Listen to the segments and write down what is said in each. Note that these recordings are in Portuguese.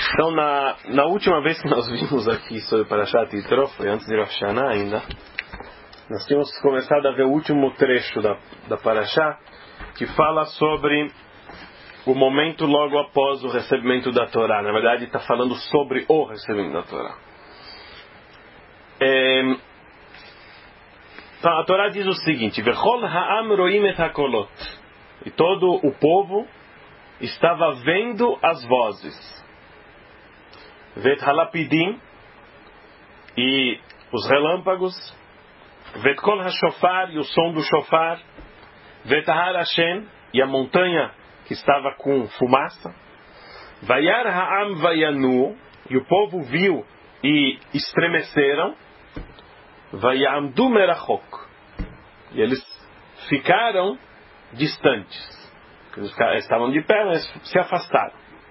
Então, na última vez que nós vimos aqui sobre Parashat Yitro, foi antes de Rosh Hashanah ainda, nós tínhamos começado a ver o último trecho da Parashá, que fala sobre o momento logo após o recebimento da Torá. Na verdade, está falando sobre o recebimento da Torá. Então, a Torá diz o seguinte: Vechol ha'am roim et hakolot. E todo o povo estava vendo as vozes. Vet halapidim, e os relâmpagos. Vet kol hashofar, e o som do shofar. Vet har Hashem, e a montanha que estava com fumaça. Vayar ha'am vayanu, e o povo viu e estremeceram. Vayamdu merachok, e eles ficaram distantes. Eles estavam de pé, mas se afastaram.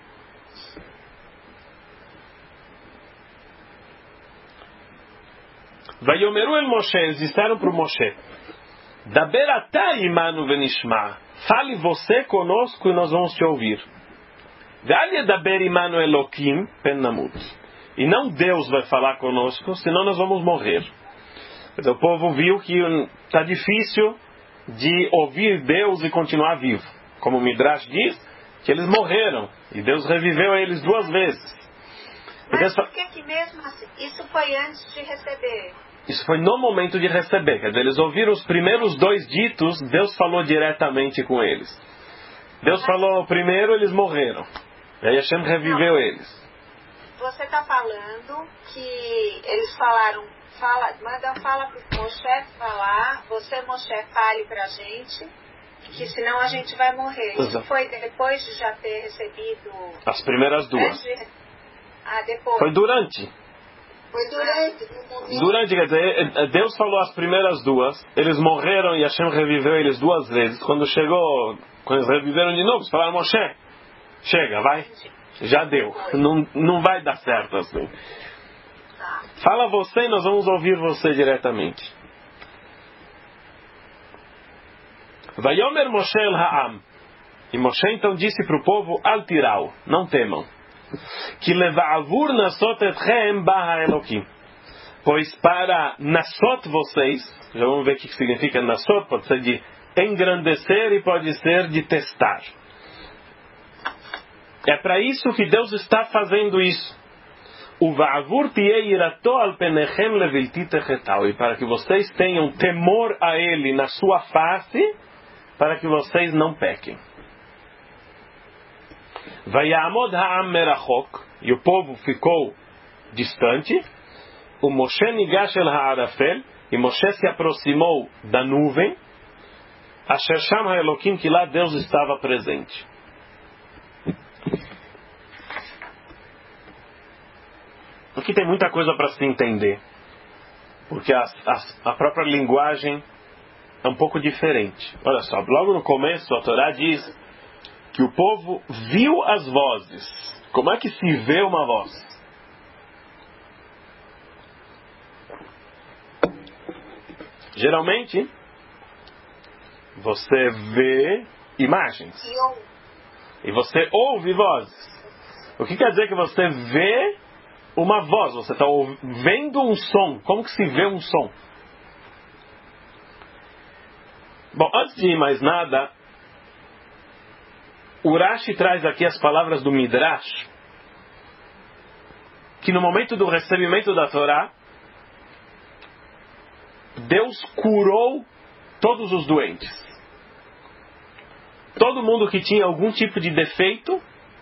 Vayomeru el Moshe, eles disseram para o Moshe: Daber ata imanu venishma, fale você conosco e nós vamos te ouvir. Galia daber imanu elokim pen namut, e não Deus vai falar conosco, senão nós vamos morrer. Então, o povo viu que está difícil de ouvir Deus e continuar vivo. Como o Midrash diz, que eles morreram e Deus reviveu eles 2 vezes. Mas por que mesmo assim? Isso foi antes de receber? Isso foi no momento de receber. Quer dizer, eles ouviram os primeiros 2 ditos, Deus falou diretamente com eles. Deus falou primeiro, eles morreram. E aí Hashem reviveu eles. Você está falando que eles falaram, manda fala para o Moshe falar, você, Moshe, fale para a gente, que senão a gente vai morrer. Exato. Isso foi depois de já ter recebido... As primeiras 2. Depois. Foi durante. Durante, quer dizer, Deus falou as primeiras 2, eles morreram e Hashem reviveu eles 2 vezes. Quando eles reviveram de novo, eles falaram: Moshe, chega, vai, já deu, não vai dar certo assim. Fala você e nós vamos ouvir você diretamente. Vayomer Moshe el ha'am, e Moshe então disse para o povo: Al tirau, não temam. Que leva'avur nasot etchem baha Elokim, pois para nasot vocês, já vamos ver o que significa nasot, pode ser de engrandecer e pode ser de testar. É para isso que Deus está fazendo isso. O va'avur tiei irato al penechem levilti techetau, e para que vocês tenham temor a Ele na sua face, para que vocês não pequem. Vayamod ha'am merachok, e o povo ficou distante. O Moshe nigash el ha'arafel, e Moshe se aproximou da nuvem. Asher sham ha'elokim, que lá Deus estava presente. Aqui tem muita coisa para se entender, porque a própria linguagem é um pouco diferente. Olha só, logo no começo a Torá diz que o povo viu as vozes. Como é que se vê uma voz? Geralmente, você vê imagens. E você ouve vozes. O que quer dizer que você vê uma voz? Você está vendo um som. Como que se vê um som? Bom, antes de mais nada, o Rashi traz aqui as palavras do Midrash, que no momento do recebimento da Torá, Deus curou todos os doentes. Todo mundo que tinha algum tipo de defeito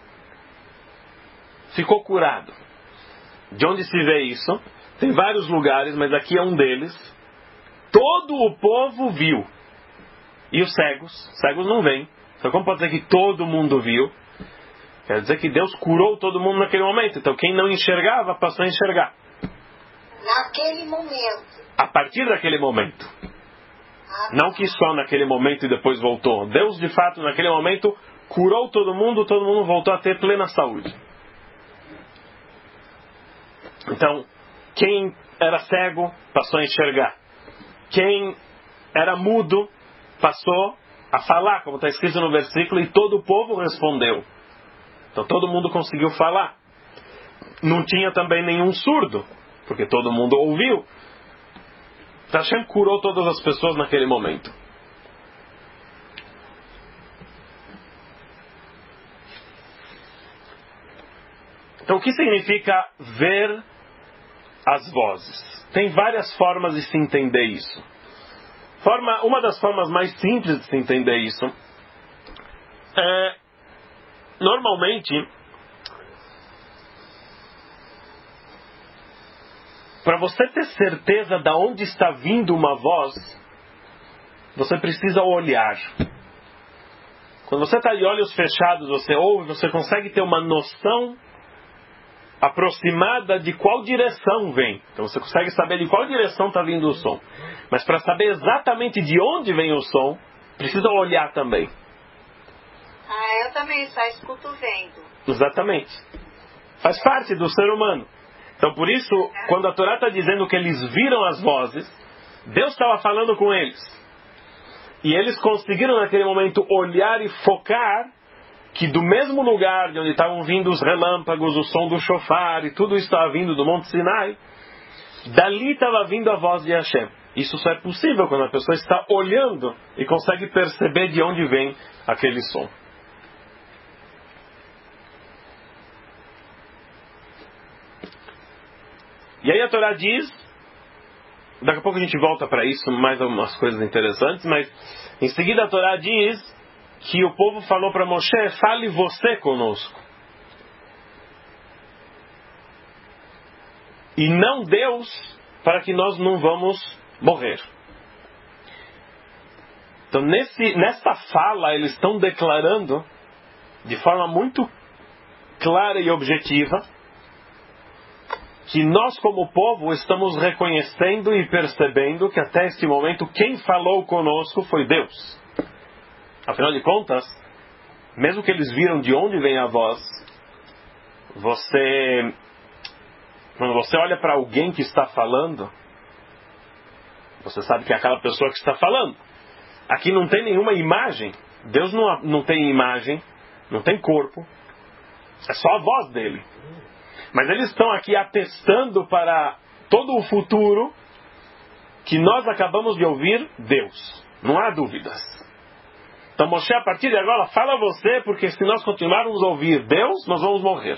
ficou curado. De onde se vê isso? Tem vários lugares, mas aqui é um deles. Todo o povo viu. E os cegos não veem. Então, como pode dizer que todo mundo viu? Quer dizer que Deus curou todo mundo naquele momento. Então, quem não enxergava, passou a enxergar. Naquele momento. A partir daquele momento. Não que só naquele momento e depois voltou. Deus, de fato, naquele momento, curou todo mundo voltou a ter plena saúde. Então, quem era cego, passou a enxergar. Quem era mudo, passou a falar, como está escrito no versículo, e todo o povo respondeu. Então todo mundo conseguiu falar. não tinha também nenhum surdo, porque todo mundo ouviu. Hashem curou todas as pessoas naquele momento. Então, o que significa ver as vozes? Tem várias formas de se entender isso. Uma das formas mais simples de se entender isso é, normalmente, para você ter certeza de onde está vindo uma voz, você precisa olhar. Quando você está de olhos fechados, você ouve, você consegue ter uma noção aproximada de qual direção vem. Então você consegue saber de qual direção está vindo o som. Mas para saber exatamente de onde vem o som, precisa olhar também. Eu também só escuto vendo. Exatamente. Faz parte do ser humano. Então por isso, quando a Torá está dizendo que eles viram as vozes, Deus estava falando com eles. E eles conseguiram naquele momento olhar e focar que do mesmo lugar de onde estavam vindo os relâmpagos, o som do shofar e tudo isso estava vindo do Monte Sinai, dali estava vindo a voz de Hashem. Isso só é possível quando a pessoa está olhando e consegue perceber de onde vem aquele som. E aí a Torá diz, daqui a pouco a gente volta para isso, mais algumas coisas interessantes, mas em seguida a Torá diz que o povo falou para Moshe, fale você conosco. E não Deus, para que nós não vamos morrer. Então nessa fala eles estão declarando de forma muito clara e objetiva que nós como povo estamos reconhecendo e percebendo que até este momento quem falou conosco foi Deus. Afinal de contas, mesmo que eles viram de onde vem a voz, quando você olha para alguém que está falando, você sabe que é aquela pessoa que está falando. Aqui não tem nenhuma imagem. Deus não tem imagem, não tem corpo. É só a voz dele. Mas eles estão aqui atestando para todo o futuro que nós acabamos de ouvir Deus. Não há dúvidas. Então Moshe, a partir de agora, fala você, porque se nós continuarmos a ouvir Deus, nós vamos morrer.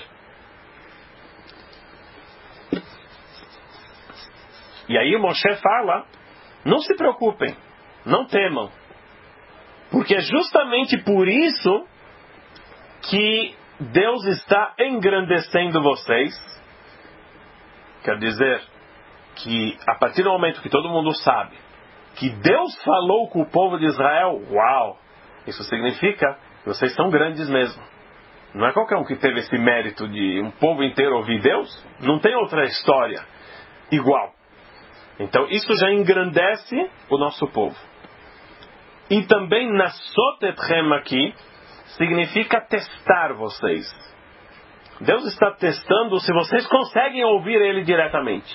E aí Moshe fala, não se preocupem, não temam. Porque é justamente por isso que Deus está engrandecendo vocês. Quer dizer, que a partir do momento que todo mundo sabe que Deus falou com o povo de Israel, uau! Isso significa que vocês são grandes mesmo. Não é qualquer um que teve esse mérito de um povo inteiro ouvir Deus. Não tem outra história igual. Então isso já engrandece o nosso povo. E também Nasot etchem aqui significa testar vocês. Deus está testando se vocês conseguem ouvir Ele diretamente.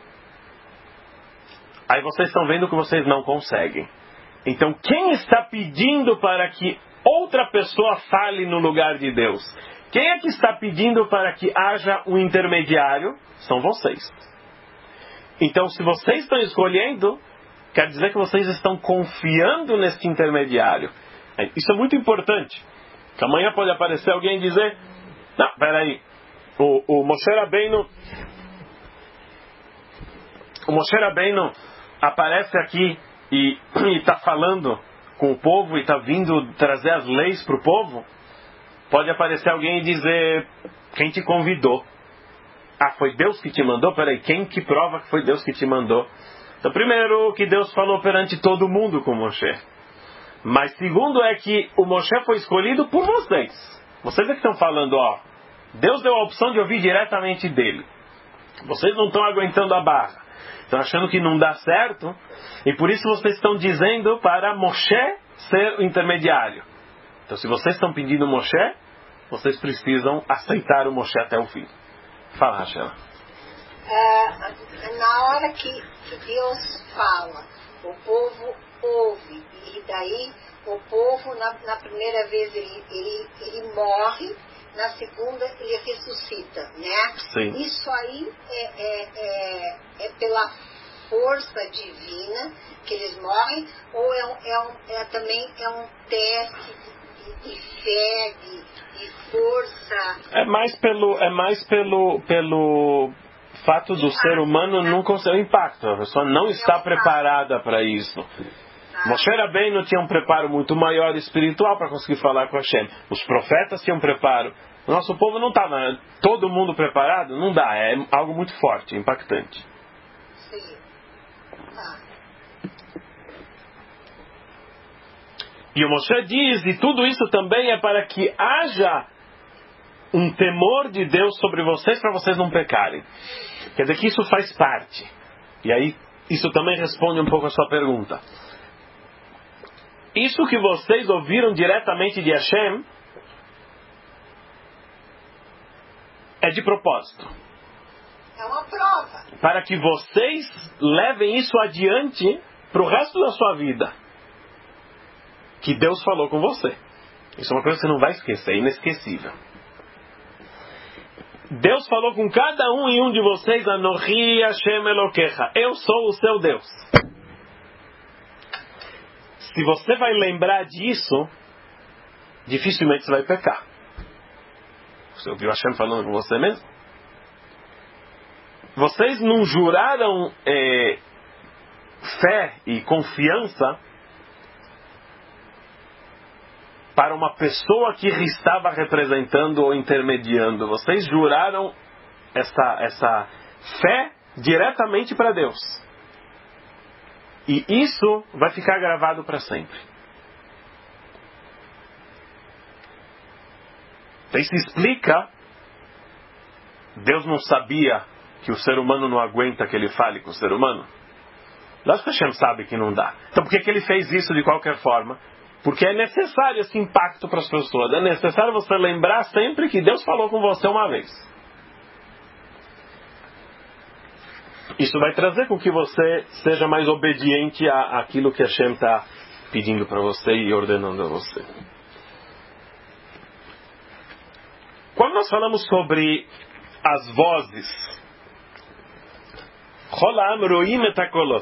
Aí vocês estão vendo que vocês não conseguem. Então quem está pedindo para que outra pessoa fale no lugar de Deus? Quem é que está pedindo para que haja um intermediário? São vocês. Então se vocês estão escolhendo, quer dizer que vocês estão confiando nesse intermediário. Isso é muito importante. Que amanhã pode aparecer alguém e dizer, não, peraí, o Moshe Rabbeinu aparece aqui e está falando com o povo e está vindo trazer as leis para o povo. Pode aparecer alguém e dizer, quem te convidou? Ah, foi Deus que te mandou? Peraí, quem que prova que foi Deus que te mandou? Então, primeiro, que Deus falou perante todo mundo com Moshe. Mas segundo é que o Moshe foi escolhido por vocês. Vocês é que estão falando, ó, Deus deu a opção de ouvir diretamente dele. Vocês não estão aguentando a barra. Estão achando que não dá certo. E por isso vocês estão dizendo para Moshe ser o intermediário. Então se vocês estão pedindo Moshe, vocês precisam aceitar o Moshe até o fim. Fala, Rachel. Na hora que Deus fala, o povo ouve. E daí o povo, na primeira vez, ele morre. na segunda ele ressuscita, né? Sim. Isso aí é pela força divina que eles morrem, ou também é um teste de fé, de força? É mais pelo fato do ser humano não conseguir impacto. A pessoa não está preparada para isso. Moshe Rabbeinu tinha um preparo muito maior espiritual para conseguir falar com Hashem. Os profetas tinham um preparo. O nosso povo não estava todo mundo preparado. Não dá. É algo muito forte, impactante. Sim. E o Moshe diz, e tudo isso também é para que haja um temor de Deus sobre vocês, para vocês não pecarem. Quer dizer que isso faz parte. E aí, isso também responde um pouco a sua pergunta. Isso que vocês ouviram diretamente de Hashem é de propósito. É uma prova. Para que vocês levem isso adiante para o resto da sua vida. Que Deus falou com você. Isso é uma coisa que você não vai esquecer, é inesquecível. Deus falou com cada um e um de vocês, Anohi Hashem Elokecha. Eu sou o seu Deus. Se você vai lembrar disso, dificilmente você vai pecar. Você ouviu Hashem falando com você mesmo? Vocês não juraram fé e confiança para uma pessoa que estava representando ou intermediando. Vocês juraram essa fé diretamente para Deus. E isso vai ficar gravado para sempre. Então isso explica, Deus não sabia que o ser humano não aguenta que ele fale com o ser humano? Lógico que Hashem sabe que não dá. Então por que ele fez isso de qualquer forma? Porque é necessário esse impacto para as pessoas. É necessário você lembrar sempre que Deus falou com você uma vez. Isso vai trazer com que você seja mais obediente àquilo que Hashem está pedindo para você e ordenando a você. Quando nós falamos sobre as vozes, Cholam roim et hakolot,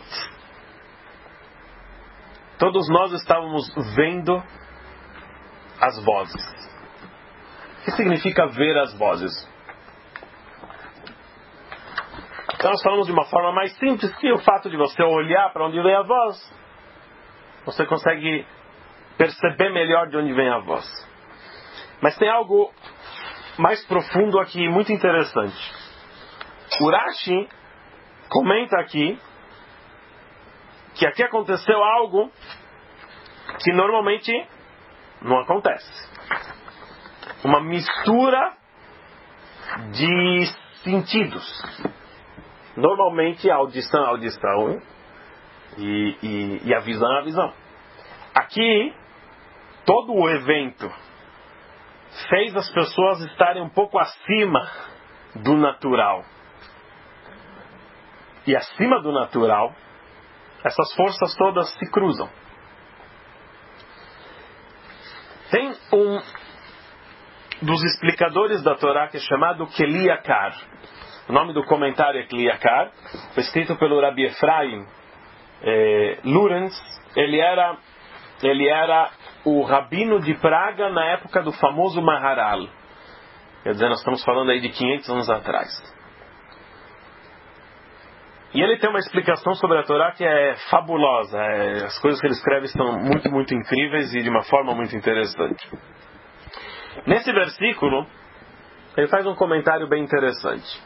todos nós estávamos vendo as vozes. O que significa ver as vozes? Então nós falamos de uma forma mais simples, que o fato de você olhar para onde vem a voz, você consegue perceber melhor de onde vem a voz. Mas tem algo mais profundo aqui, muito interessante. O Rashi comenta aqui que aqui aconteceu algo que normalmente não acontece. Uma mistura de sentidos. Normalmente a audição é a audição e a visão é a visão. Aqui, todo o evento fez as pessoas estarem um pouco acima do natural. E acima do natural, essas forças todas se cruzam. Tem um dos explicadores da Torá que é chamado Keli Yakar. O nome do comentário é Keli Yakar. Foi escrito pelo Rabbi Efraim Lurenz. Ele era o rabino de Praga na época do famoso Maharal. Quer dizer, nós estamos falando aí de 500 anos atrás. E ele tem uma explicação sobre a Torá que é fabulosa. As coisas que ele escreve são muito, muito incríveis e de uma forma muito interessante. Nesse versículo, ele faz um comentário bem interessante.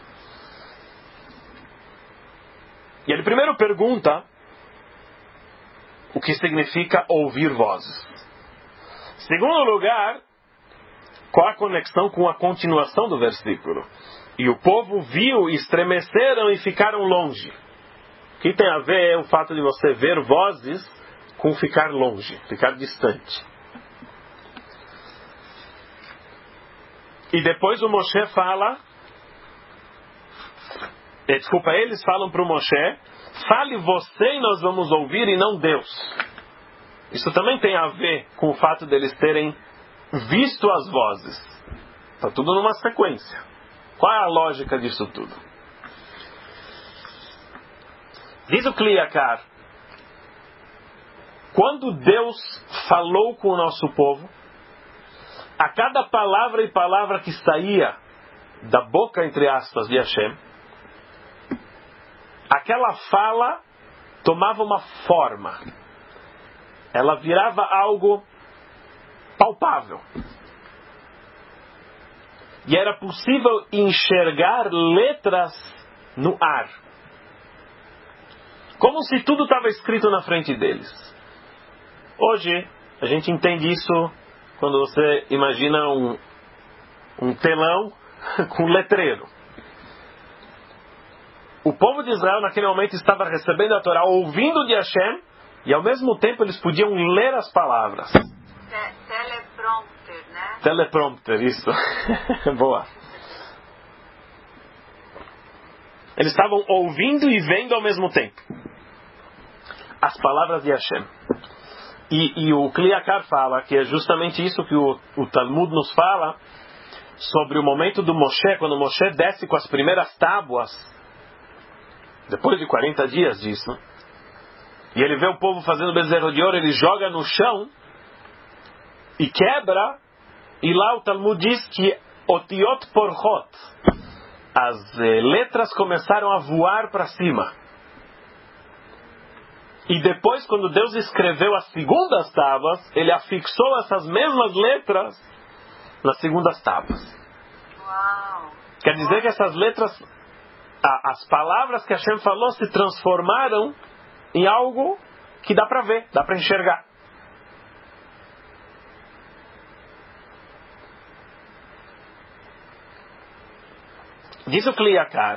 E ele primeiro pergunta o que significa ouvir vozes. Segundo lugar, qual a conexão com a continuação do versículo? E o povo viu, estremeceram e ficaram longe. O que tem a ver o fato de você ver vozes com ficar longe, ficar distante. E depois o Moshe fala... eles falam para o Moshe, fale você e nós vamos ouvir e não Deus. Isso também tem a ver com o fato deles terem visto as vozes. Está tudo numa sequência. Qual é a lógica disso tudo? Diz o Kli Yakar, quando Deus falou com o nosso povo, a cada palavra e palavra que saía da boca, entre aspas, de Hashem, aquela fala tomava uma forma. Ela virava algo palpável. E era possível enxergar letras no ar. Como se tudo estava escrito na frente deles. Hoje, a gente entende isso quando você imagina um telão com letreiro. O povo de Israel naquele momento estava recebendo a Torá, ouvindo de Hashem, e ao mesmo tempo eles podiam ler as palavras. Teleprompter, né? Teleprompter, isso. Boa. Eles estavam ouvindo e vendo ao mesmo tempo as palavras de Hashem. E o Kli Yakar fala que é justamente isso que o Talmud nos fala sobre o momento do Moshe, quando Moshe desce com as primeiras tábuas, depois de 40 dias disso, e ele vê o povo fazendo bezerro de ouro, ele joga no chão e quebra, e lá o Talmud diz que otiot porchot, as letras começaram a voar para cima. E depois, quando Deus escreveu as segundas tábuas, ele afixou essas mesmas letras nas segundas tábuas. Uau. Quer dizer que essas letras, as palavras que Hashem falou, se transformaram em algo que dá para ver, dá para enxergar. Diz o Kli Yakar,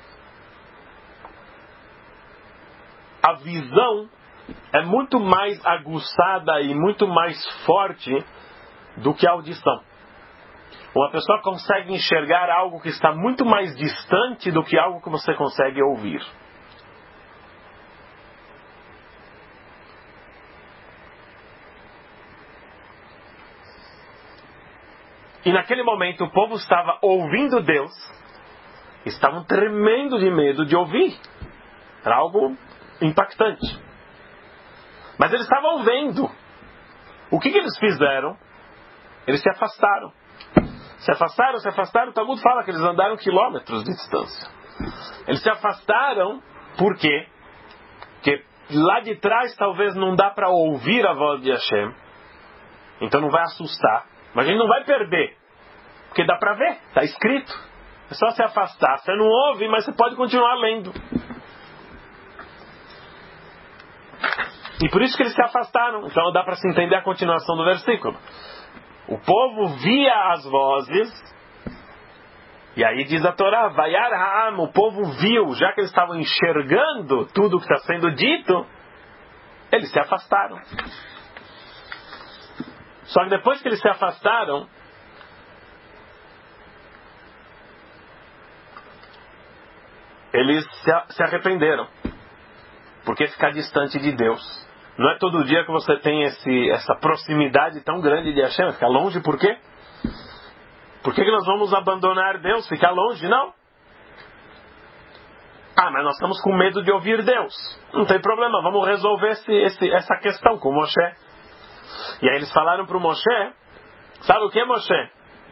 a visão é muito mais aguçada e muito mais forte do que a audição. Uma pessoa consegue enxergar algo que está muito mais distante do que algo que você consegue ouvir. E naquele momento o povo estava ouvindo Deus, estavam tremendo de medo de ouvir. Era algo impactante. Mas eles estavam vendo. O que eles fizeram? Eles se afastaram. Se afastaram. O Talmud fala que eles andaram quilômetros de distância. Eles se afastaram, por quê? Porque lá de trás talvez não dá para ouvir a voz de Hashem. Então não vai assustar. Mas a gente não vai perder. Porque dá para ver, está escrito. É só se afastar. Você não ouve, mas você pode continuar lendo. E por isso que eles se afastaram. Então dá para se entender a continuação do versículo. O povo via as vozes. E aí diz a Torá, Vayar Ha'am, o povo viu, já que eles estavam enxergando tudo o que está sendo dito, eles se afastaram. Só que depois que eles se afastaram, eles se arrependeram. Porque ficar distante de Deus. Não é todo dia que você tem essa proximidade tão grande de Hashem. Ficar longe por quê? Por que nós vamos abandonar Deus? Ficar longe? Não. Mas nós estamos com medo de ouvir Deus. Não tem problema, vamos resolver essa questão com Moshe. E aí eles falaram para o Moshe, sabe o que, Moshe?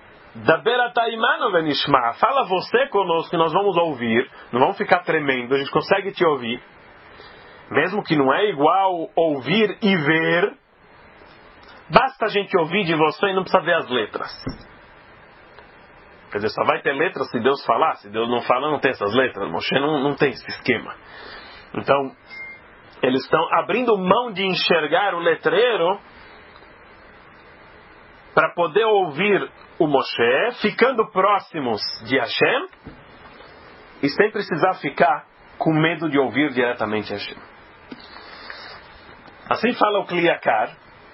Fala você conosco que nós vamos ouvir, não vamos ficar tremendo, a gente consegue te ouvir. Mesmo que não é igual ouvir e ver, basta a gente ouvir de você e não precisa ver as letras. Quer dizer, só vai ter letras se Deus falar. Se Deus não fala, não tem essas letras. Moshe não tem esse esquema. Então, eles estão abrindo mão de enxergar o letreiro para poder ouvir o Moshe, ficando próximos de Hashem e sem precisar ficar com medo de ouvir diretamente Hashem. Assim fala o Kli Yakar.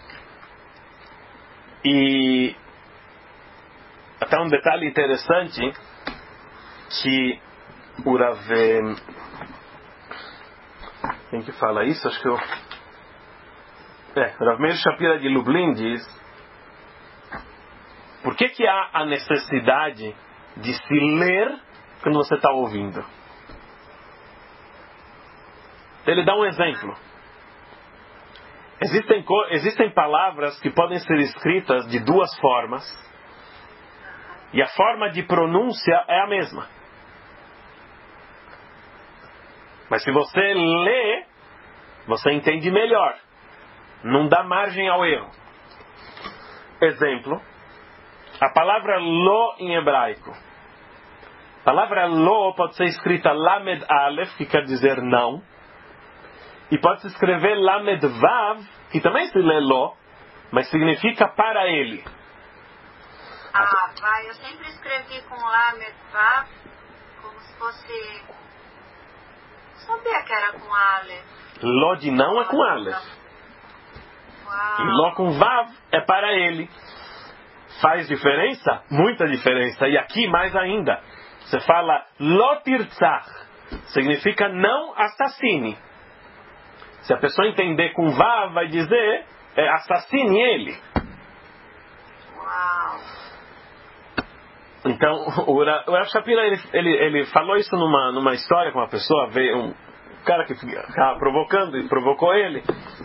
E até um detalhe interessante que o Rav, quem que fala isso? Acho que o Rav Meir Shapira de Lublin diz Por que há a necessidade de se ler quando você está ouvindo? Ele dá um exemplo. Existem palavras que podem ser escritas de duas formas, e a forma de pronúncia é a mesma. Mas se você lê, você entende melhor. Não dá margem ao erro. Exemplo, a palavra lo em hebraico. A palavra lo pode ser escrita lamed alef, que quer dizer não. E pode se escrever lamed vav, que também se lê lo, mas significa para ele. Eu sempre escrevi com lamed vav, como se fosse... Não sabia que era com alef. Lo de não é com alef. E lo com vav é para ele. Faz diferença? Muita diferença. E aqui mais ainda. Você fala lo tirtzach. Significa não assassine. Se a pessoa entender com vav, vai dizer assassine ele. Uau. Então, o Rav Shapira, ele falou isso numa história com uma pessoa. Veio um cara que ficava provocando e provocou ele.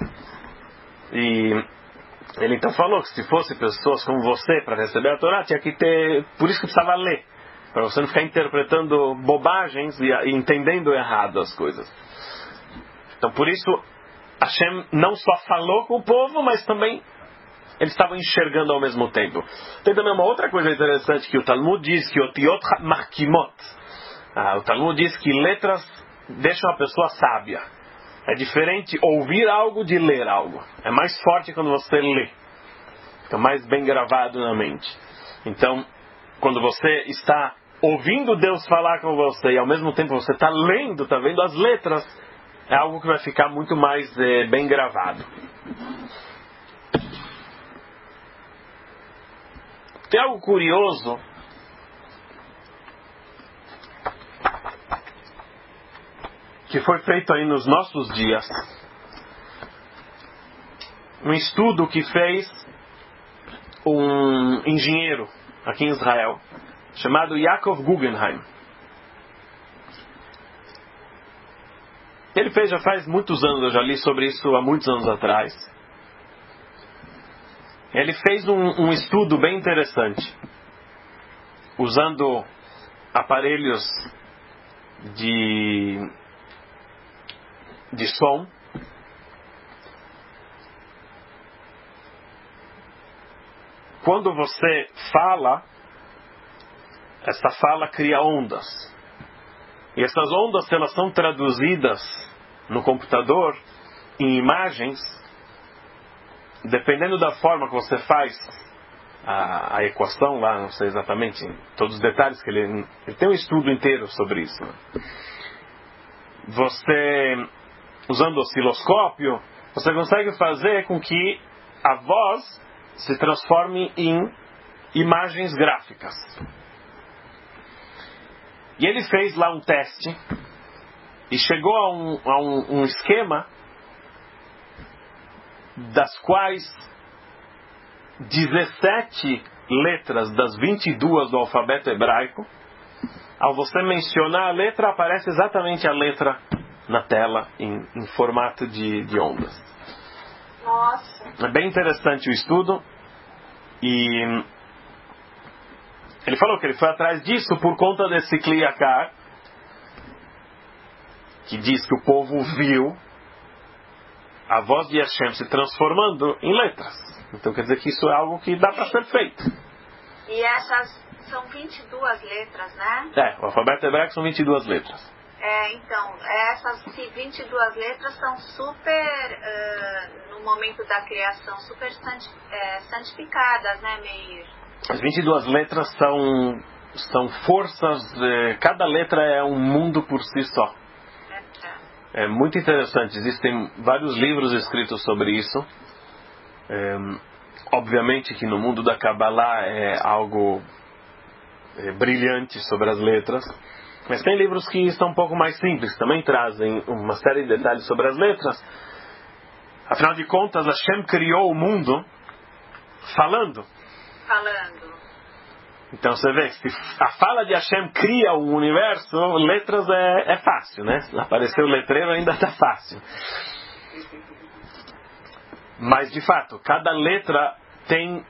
E ele então falou que se fosse pessoas como você para receber a Torá, tinha que ter... Por isso que precisava ler. Para você não ficar interpretando bobagens e entendendo errado as coisas. Então por isso, Hashem não só falou com o povo, mas também eles estavam enxergando ao mesmo tempo. Tem também uma outra coisa interessante que o Talmud diz, que otiot markimot. O Talmud diz que letras deixam a pessoa sábia. É diferente ouvir algo de ler algo. É mais forte quando você lê. Fica mais bem gravado na mente. Então, quando você está ouvindo Deus falar com você e ao mesmo tempo você está lendo, está vendo as letras, é algo que vai ficar muito mais bem gravado. Tem algo curioso que foi feito aí nos nossos dias. Um estudo que fez um engenheiro aqui em Israel, chamado Yaakov Guggenheim. Ele fez já faz muitos anos, eu já li sobre isso há muitos anos atrás. Ele fez um estudo bem interessante, usando aparelhos de som. Quando você fala, essa fala cria ondas. E essas ondas, elas são traduzidas no computador em imagens, dependendo da forma que você faz a equação lá, não sei exatamente todos os detalhes, que ele tem um estudo inteiro sobre isso. Você, usando o osciloscópio, você consegue fazer com que a voz se transforme em imagens gráficas. E ele fez lá um teste e chegou a um esquema das quais 17 letras das 22 do alfabeto hebraico, ao você mencionar a letra, aparece exatamente a letra na tela em formato de ondas. Nossa. É bem interessante o estudo. E ele falou que ele foi atrás disso por conta desse Kli Yakar, que diz que o povo viu a voz de Hashem se transformando em letras. Então quer dizer que isso é algo que dá para ser feito. E essas são 22 letras, né? O alfabeto hebraico são 22 letras. Então, essas 22 letras são super, no momento da criação, super santificadas, né, Meir? As 22 letras são forças, cada letra é um mundo por si só. É muito interessante, existem vários livros escritos sobre isso. Obviamente que no mundo da Kabbalah é algo brilhante sobre as letras, mas tem livros que estão um pouco mais simples, também trazem uma série de detalhes sobre as letras. Afinal de contas, Hashem criou o mundo falando. Então você vê, se a fala de Hashem cria o universo, letras é fácil, né? Apareceu o letreiro ainda está fácil. Mas de fato, cada letra tem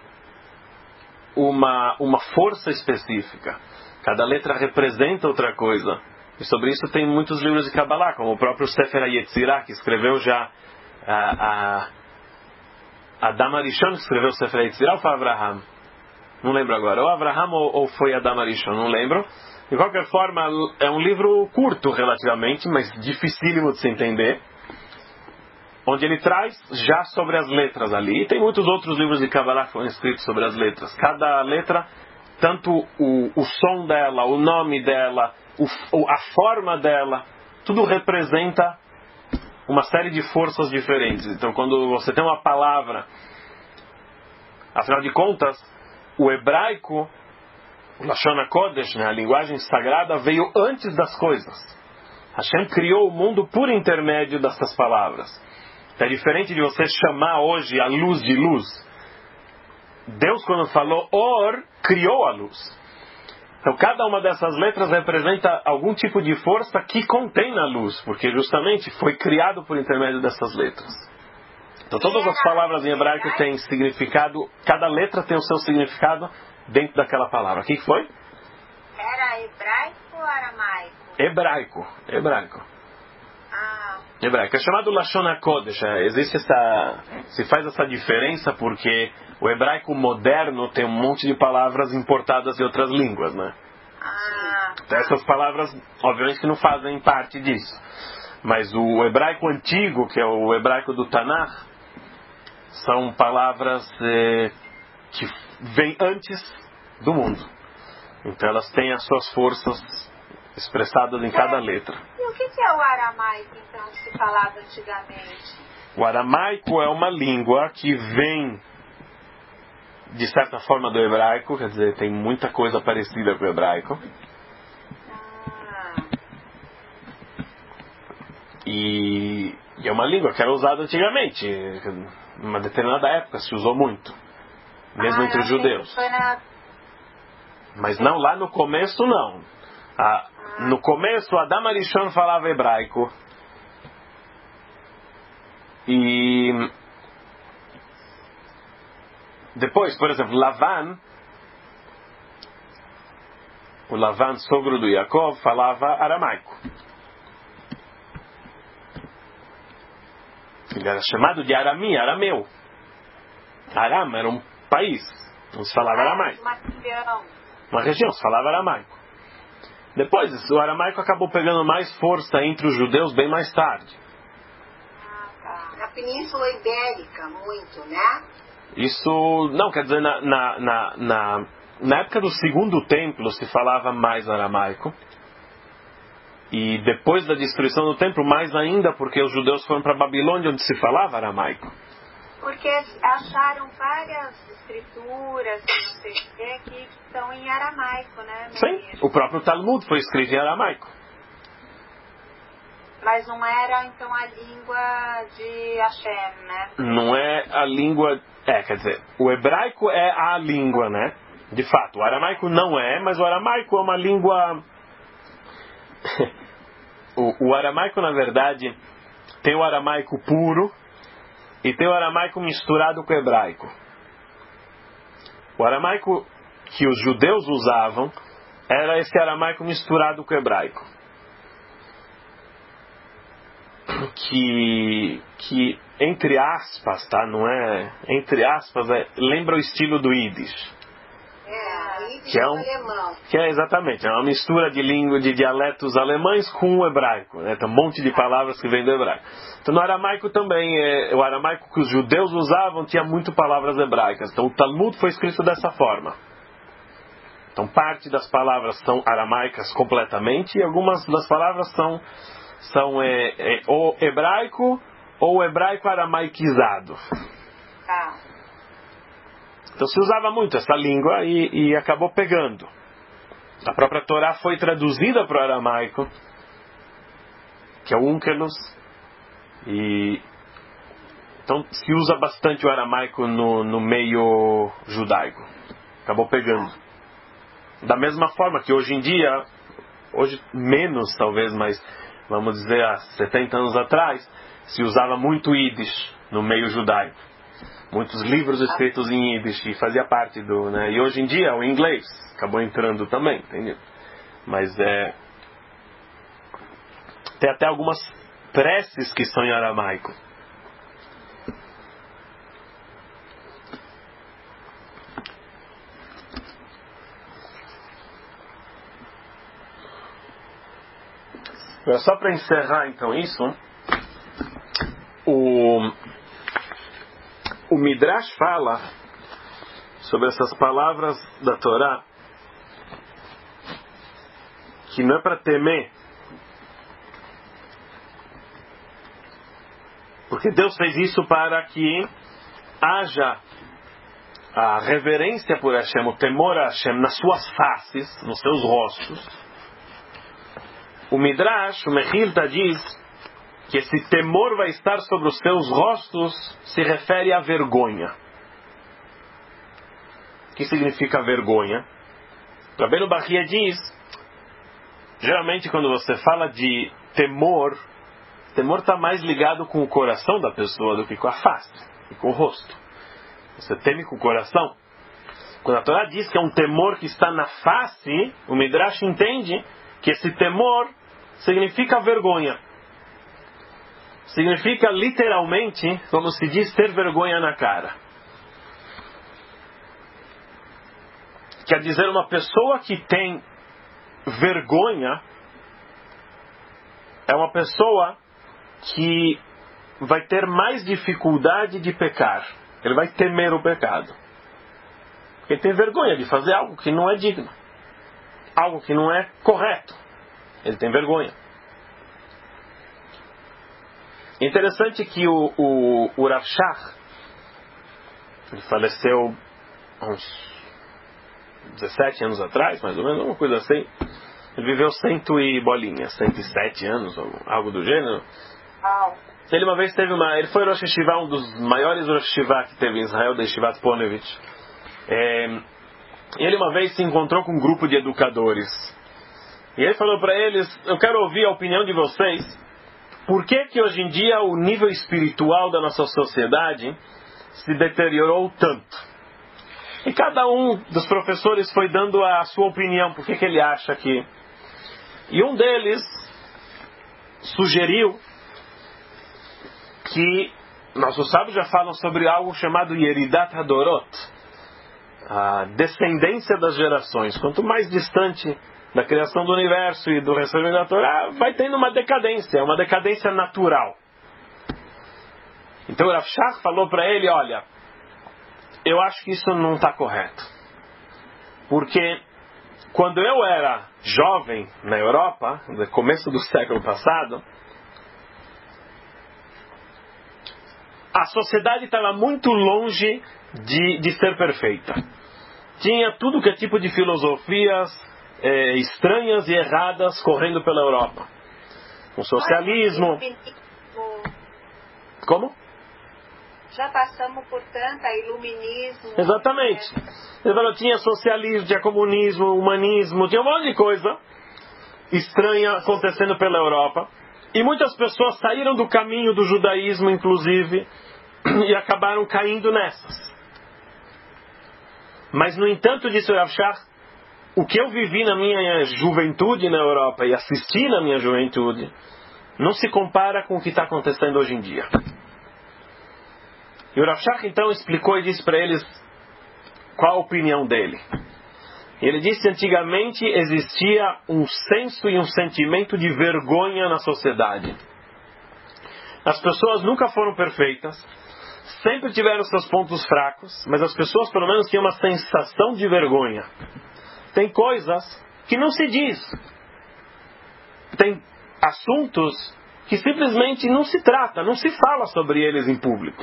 uma força específica. Cada letra representa outra coisa. E sobre isso tem muitos livros de Kabbalah, como o próprio Sefer HaYetzirah, que escreveu já Adam Arishon, que escreveu o Sefer HaYetzirah, ou foi Abraham? Não lembro agora. Ou Abraham ou foi Adam Arishon, não lembro. De qualquer forma, é um livro curto relativamente, mas dificílimo de se entender, onde ele traz já sobre as letras ali. E tem muitos outros livros de Kabbalah que foram escritos sobre as letras. Cada letra, tanto o som dela, o nome dela, a forma dela, tudo representa uma série de forças diferentes. Então, quando você tem uma palavra, afinal de contas, o hebraico, o Lashon HaKodesh, né, a linguagem sagrada, veio antes das coisas. Hashem criou o mundo por intermédio dessas palavras. É diferente de você chamar hoje a luz de luz. Deus, quando falou Or, criou a luz. Então, cada uma dessas letras representa algum tipo de força que contém na luz, porque justamente foi criado por intermédio dessas letras. Então, todas as palavras em hebraico têm significado, cada letra tem o seu significado dentro daquela palavra. O que foi? Era hebraico ou aramaico? Hebraico. Ah. Hebraico. É chamado Lashon HaKodesh. Se faz essa diferença porque o hebraico moderno tem um monte de palavras importadas de outras línguas, né? Então, essas palavras, obviamente, que não fazem parte disso. Mas o hebraico antigo, que é o hebraico do Tanakh, são palavras que vêm antes do mundo. Então elas têm as suas forças expressadas em cada letra. E o que é o aramaico, então, que se falava antigamente? O aramaico é uma língua que vem, de certa forma, do hebraico, quer dizer, tem muita coisa parecida com o hebraico. E é uma língua que era usada antigamente. Em uma determinada época se usou muito. Mesmo entre os judeus. Mas não, lá no começo não. No começo, Adam Arishon falava hebraico. E depois, por exemplo, o Lavan, sogro do Yaakov, falava aramaico. Ele era chamado de arameu. Aram era um país, não se falava aramaico. Uma região, se falava aramaico. Depois, o aramaico acabou pegando mais força entre os judeus bem mais tarde. Na Península Ibérica, muito, né? Isso, não, quer dizer, na época do Segundo Templo se falava mais aramaico. E depois da destruição do templo, mais ainda, porque os judeus foram para Babilônia, onde se falava aramaico. Porque acharam várias escrituras, não sei o que, que estão em aramaico, né? Sim, o próprio Talmud foi escrito em aramaico. Mas não era, então, a língua de Hashem, né? Não é a língua... quer dizer, o hebraico é a língua, né? De fato, o aramaico não é, mas o aramaico é uma língua... o aramaico, na verdade, tem o aramaico puro e tem o aramaico misturado com o hebraico. O aramaico que os judeus usavam era esse aramaico misturado com o hebraico. Que entre aspas, tá? Não é... Entre aspas, lembra o estilo do Yiddish. Alemão. Que é exatamente, é uma mistura de língua, de dialetos alemães com o hebraico, né? Tem um monte de palavras que vêm do hebraico. Então no aramaico também, o aramaico que os judeus usavam tinha muito palavras hebraicas. Então o Talmud foi escrito dessa forma. Então parte das palavras são aramaicas completamente e algumas das palavras são ou hebraico ou hebraico aramaicizado. Então se usava muito essa língua e acabou pegando. A própria Torá foi traduzida para o aramaico, que é o Onkelos, e então se usa bastante o aramaico no meio judaico. Acabou pegando. Da mesma forma que hoje em dia, hoje menos talvez, mas vamos dizer há 70 anos atrás, se usava muito Yiddish no meio judaico. Muitos livros escritos em Yiddish e fazia parte do... Né? E hoje em dia o inglês acabou entrando também, entendeu? Mas tem até algumas preces que são em aramaico. Só para encerrar então isso, o Midrash fala sobre essas palavras da Torá que não é para temer, porque Deus fez isso para que haja a reverência por Hashem, o temor a Hashem nas suas faces, nos seus rostos. O Midrash, o Mechilta diz que esse temor vai estar sobre os seus rostos, se refere à vergonha. O que significa vergonha? Rabbeinu Bachia diz, geralmente quando você fala de temor está mais ligado com o coração da pessoa do que com a face e com o rosto. Você teme com o coração. Quando a Torá diz que é um temor que está na face, o Midrash entende que esse temor significa vergonha. Significa literalmente, como se diz, ter vergonha na cara. Quer dizer, uma pessoa que tem vergonha é uma pessoa que vai ter mais dificuldade de pecar. Ele vai temer o pecado. Ele tem vergonha de fazer algo que não é digno. Algo que não é correto. Ele tem vergonha. Interessante que o Rav Shach, ele faleceu há uns 17 anos atrás, mais ou menos, uma coisa assim. Ele viveu 107 anos, ou algo do gênero. Ele uma vez ele foi Rosh Yeshiva, um dos maiores Rosh Yeshiva que teve em Israel, da Yeshivat Ponevich. E ele uma vez se encontrou com um grupo de educadores. E ele falou para eles, eu quero ouvir a opinião de vocês, por que hoje em dia o nível espiritual da nossa sociedade se deteriorou tanto? E cada um dos professores foi dando a sua opinião, por que ele acha que... E um deles sugeriu que nossos sábios já falam sobre algo chamado Yeridat Hadorot, a descendência das gerações. Quanto mais distante da criação do universo e do recebimento da Torá, vai tendo uma decadência natural. Então o Rav Shach falou para ele, olha, eu acho que isso não está correto. Porque quando eu era jovem na Europa, no começo do século passado, a sociedade estava muito longe de ser perfeita. Tinha tudo que é tipo de filosofias estranhas e erradas correndo pela Europa. O socialismo... Como? Já passamos por tanta iluminismo. Exatamente. Ele falou, tinha socialismo, tinha comunismo, humanismo, tinha um monte de coisa estranha acontecendo pela Europa. E muitas pessoas saíram do caminho do judaísmo, inclusive, e acabaram caindo nessas. Mas, no entanto, disse o Rav Shach, o que eu vivi na minha juventude na Europa e assisti na minha juventude não se compara com o que está acontecendo hoje em dia. E o Rav Shach então explicou e disse para eles qual a opinião dele. Ele disse que antigamente existia um senso e um sentimento de vergonha na sociedade. As pessoas nunca foram perfeitas, sempre tiveram seus pontos fracos, mas as pessoas pelo menos tinham uma sensação de vergonha. Tem coisas que não se diz. Tem assuntos que simplesmente não se trata, não se fala sobre eles em público.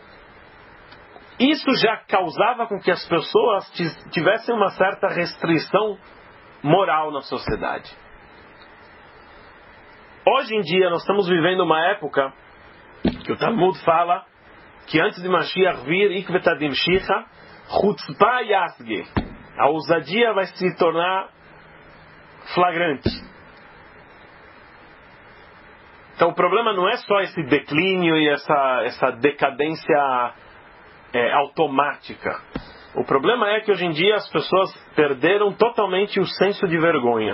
Isso já causava com que as pessoas tivessem uma certa restrição moral na sociedade. Hoje em dia nós estamos vivendo uma época que o Talmud fala que antes de Mashiach vir, Ikvetadim Shicha, Chutzpah Yasge. A ousadia vai se tornar flagrante. Então o problema não é só esse declínio e essa decadência automática. O problema é que hoje em dia as pessoas perderam totalmente o senso de vergonha.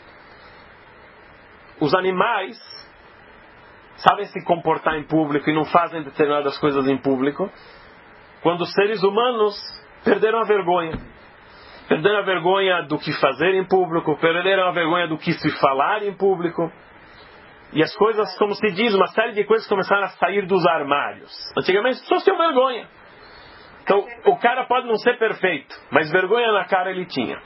Os animais sabem se comportar em público e não fazem determinadas coisas em público, quando os seres humanos perderam a vergonha. Perderam a vergonha do que fazer em público, perderam a vergonha do que se falar em público. E as coisas, como se diz, uma série de coisas começaram a sair dos armários. Antigamente as pessoas tinham vergonha. Então o cara pode não ser perfeito, mas vergonha na cara ele tinha.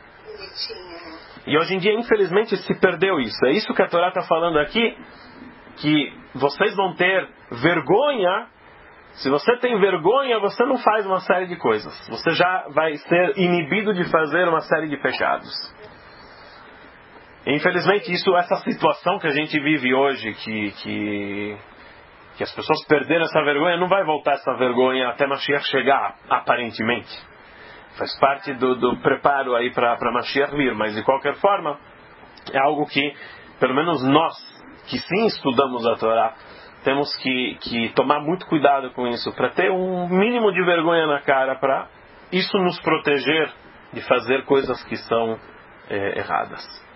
E hoje em dia, infelizmente, se perdeu isso. É isso que a Torá está falando aqui, que vocês vão ter vergonha. Se você tem vergonha, você não faz uma série de coisas. Você já vai ser inibido de fazer uma série de pecados. Infelizmente, essa situação que a gente vive hoje, que as pessoas perderam essa vergonha, não vai voltar essa vergonha até Mashiach chegar, aparentemente. Faz parte do preparo aí para Mashiach vir, mas de qualquer forma, é algo que, pelo menos nós, que sim estudamos a Torá, temos que tomar muito cuidado com isso, para ter um mínimo de vergonha na cara, para isso nos proteger de fazer coisas que são erradas.